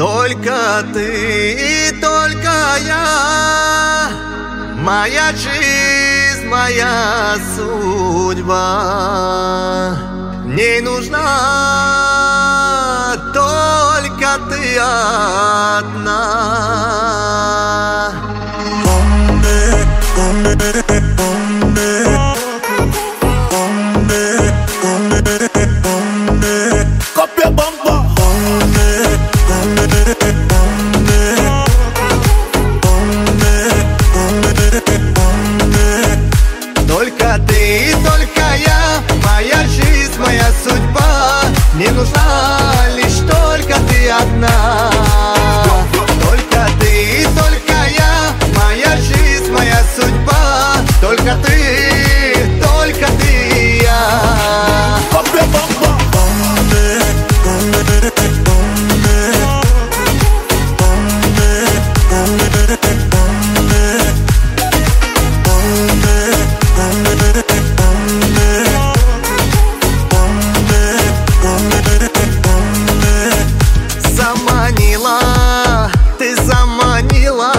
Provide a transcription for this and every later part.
Только ты и только я, моя жизнь, моя судьба. Мне нужна только ты одна. Копия бомба. Только ты и только я, моя жизнь, моя судьба. Мне нужна лишь только ты одна. Только ты и только я, моя жизнь, моя судьба. Только ты и я. Копия бомба. Ты заманила,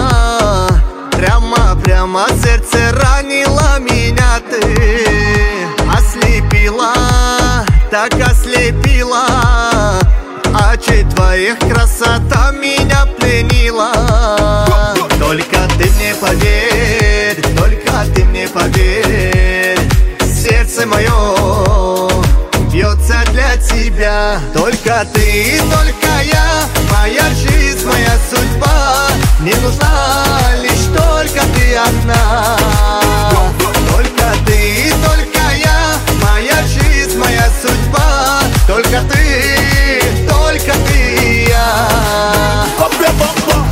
прямо сердце ранила меня ты. Ослепила, так ослепила, очи твоих красота меня пленила. Только ты мне поверь, только ты мне поверь, сердце мое бьется для тебя. Только ты и только я, моя жизнь, моя судьба. Мне нужна лишь только ты одна. Только ты и только я, моя жизнь, моя судьба. Только ты и я. Копия бомба.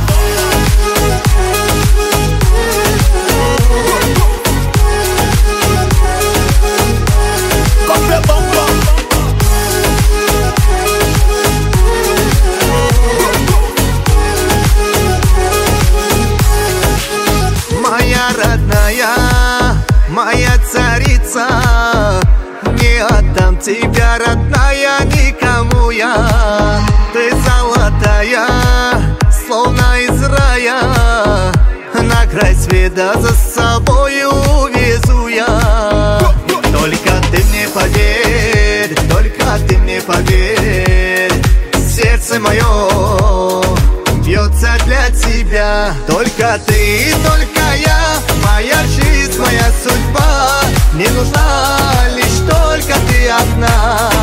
Копия бомба. Моя родная, моя царица, не отдам тебя, родная, никому я. Ты золотая, словно из рая, на край света за собой увезу я. Только ты мне поверь, только ты мне поверь, сердце мое бьется для тебя. Только ты и только я, моя жизнь, моя судьба. Мне нужна лишь только ты одна.